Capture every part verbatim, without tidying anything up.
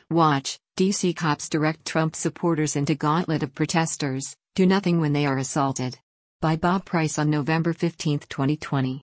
Watch, D C cops direct Trump supporters into gauntlet of protesters, do nothing when they are assaulted. By Bob Price on November fifteenth, twenty twenty.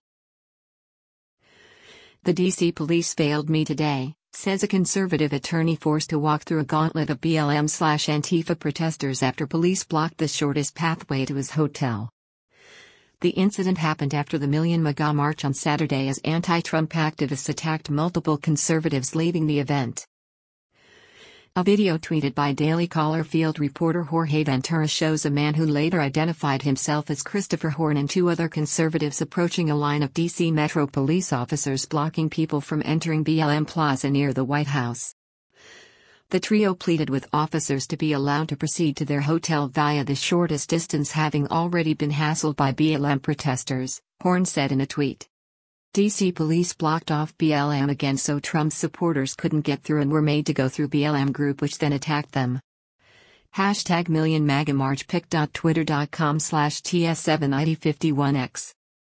The D C police failed me today, says a conservative attorney forced to walk through a gauntlet of B L M/Antifa protesters after police blocked the shortest pathway to his hotel. The incident happened after the Million MAGA march on Saturday as anti-Trump activists attacked multiple conservatives leaving the event. A video tweeted by Daily Caller field reporter Jorge Ventura shows a man who later identified himself as Christopher Horn and two other conservatives approaching a line of D C Metro police officers blocking people from entering B L M Plaza near the White House. The trio pleaded with officers to be allowed to proceed to their hotel via the shortest distance, having already been hassled by B L M protesters, Horn said in a tweet. D C police blocked off B L M again so Trump supporters couldn't get through and were made to go through B L M group, which then attacked them. Hashtag Million MAGA March pic.twitter.com slash TS79051X.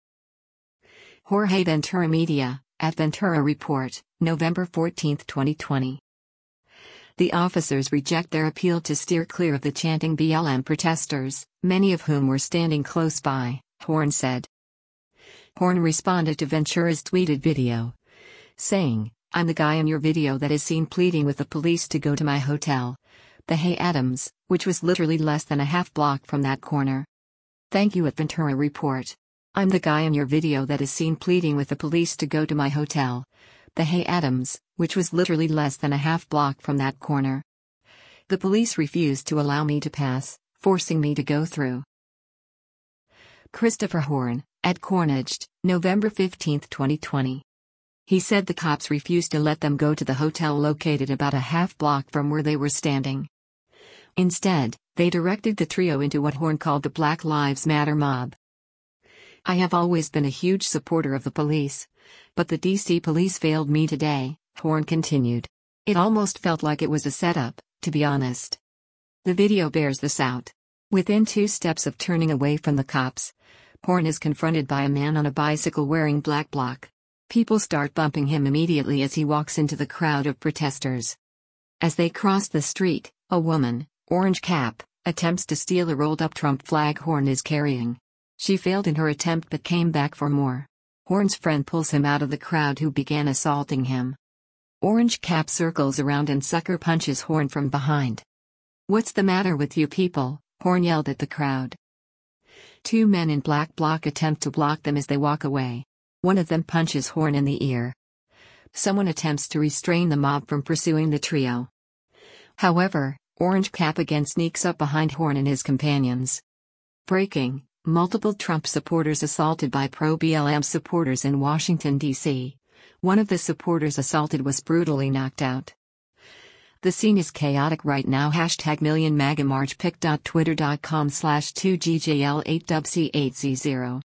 Jorge Ventura Media, at Ventura Report, November fourteenth, twenty twenty. The officers reject their appeal to steer clear of the chanting B L M protesters, many of whom were standing close by, Horn said. Horn responded to Ventura's tweeted video, saying, "I'm the guy in your video that is seen pleading with the police to go to my hotel, the Hay Adams, which was literally less than a half block from that corner. Thank you at Ventura Report. I'm the guy in your video that is seen pleading with the police to go to my hotel, the Hay Adams, which was literally less than a half block from that corner. The police refused to allow me to pass, forcing me to go through." Christopher Horn, at Cornaged, November fifteenth, twenty twenty. He said the cops refused to let them go to the hotel located about a half block from where they were standing. Instead, they directed the trio into what Horn called the Black Lives Matter mob. "I have always been a huge supporter of the police, but the D C police failed me today," Horn continued. "It almost felt like it was a setup, to be honest." The video bears this out. Within two steps of turning away from the cops, Horn is confronted by a man on a bicycle wearing black bloc. People start bumping him immediately as he walks into the crowd of protesters. As they cross the street, a woman, orange cap, attempts to steal a rolled-up Trump flag Horn is carrying. She failed in her attempt but came back for more. Horn's friend pulls him out of the crowd who began assaulting him. Orange cap circles around and sucker punches Horn from behind. "What's the matter with you people?" Horn yelled at the crowd. Two men in black bloc attempt to block them as they walk away. One of them punches Horn in the ear. Someone attempts to restrain the mob from pursuing the trio. However, Orange Cap again sneaks up behind Horn and his companions. Breaking, multiple Trump supporters assaulted by pro-B L M supporters in Washington, D C One of the supporters assaulted was brutally knocked out. The scene is chaotic right now. Hashtag Million MAGA March pic.twitter.com slash 2GJL8WC8Z0.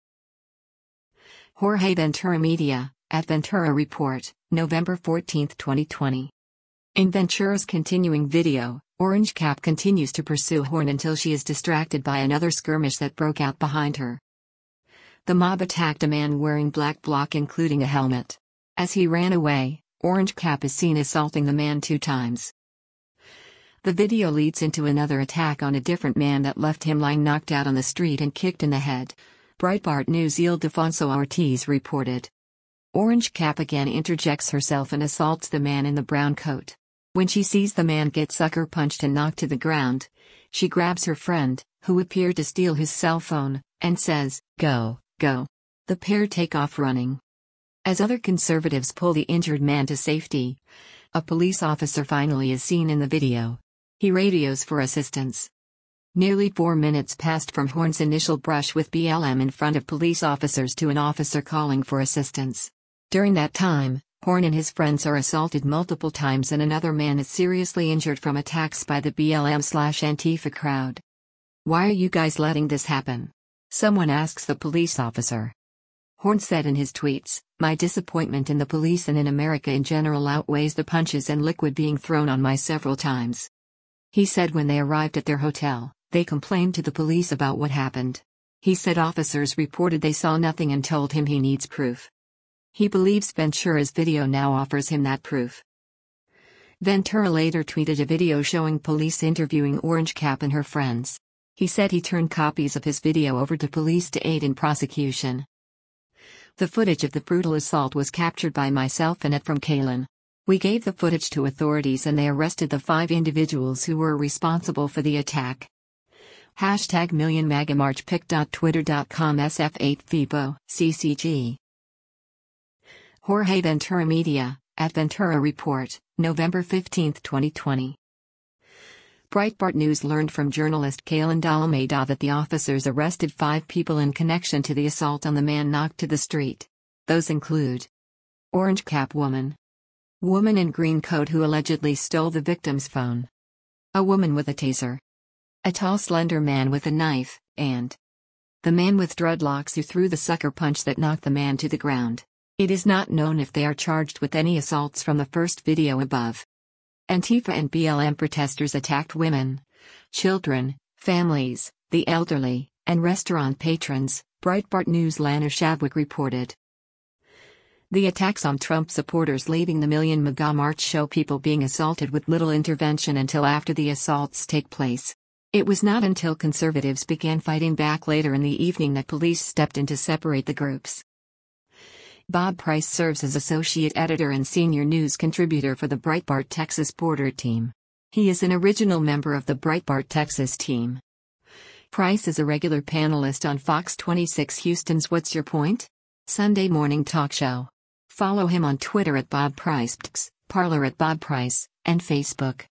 Jorge Ventura Media, at Ventura Report, November fourteenth, twenty twenty. In Ventura's continuing video, Orange Cap continues to pursue Horn until she is distracted by another skirmish that broke out behind her. The mob attacked a man wearing black bloc including a helmet. As he ran away, Orange Cap is seen assaulting the man two times. The video leads into another attack on a different man that left him lying knocked out on the street and kicked in the head, Breitbart News' Ildefonso Ortiz reported. Orange Cap again interjects herself and assaults the man in the brown coat. When she sees the man get sucker punched and knocked to the ground, she grabs her friend, who appeared to steal his cell phone, and says, "Go, go." The pair take off running. As other conservatives pull the injured man to safety, a police officer finally is seen in the video. He radios for assistance. Nearly four minutes passed from Horn's initial brush with B L M in front of police officers to an officer calling for assistance. During that time, Horn and his friends are assaulted multiple times and another man is seriously injured from attacks by the B L M/Antifa crowd. "Why are you guys letting this happen?" someone asks the police officer. Horn said in his tweets, "My disappointment in the police and in America in general outweighs the punches and liquid being thrown on my several times." He said when they arrived at their hotel, they complained to the police about what happened. He said officers reported they saw nothing and told him he needs proof. He believes Ventura's video now offers him that proof. Ventura later tweeted a video showing police interviewing Orange Cap and her friends. He said he turned copies of his video over to police to aid in prosecution. The footage of the brutal assault was captured by myself and Ed from Kaylin. We gave the footage to authorities and they arrested the five individuals who were responsible for the attack. Hashtag Million MAGA March pic dot twitter dot com S F eight FIBO, C C G. Jorge Ventura Media, at Ventura Report, November fifteenth twenty twenty. Breitbart News learned from journalist Kaylin Dalmeida that the officers arrested five people in connection to the assault on the man knocked to the street. Those include Orange Cap woman, woman in green coat who allegedly stole the victim's phone, a woman with a taser, a tall slender man with a knife, and the man with dreadlocks who threw the sucker punch that knocked the man to the ground. It is not known if they are charged with any assaults from the first video above. Antifa and B L M protesters attacked women, children, families, the elderly, and restaurant patrons, Breitbart News' Lana Shabwick reported. The attacks on Trump supporters leaving the Million MAGA March show people being assaulted with little intervention until after the assaults take place. It was not until conservatives began fighting back later in the evening that police stepped in to separate the groups. Bob Price serves as associate editor and senior news contributor for the Breitbart Texas Border team. He is an original member of the Breitbart Texas team. Price is a regular panelist on Fox twenty-six Houston's What's Your Point? Sunday morning talk show. Follow him on Twitter at Bob Price, Parler at Bob Price, and Facebook.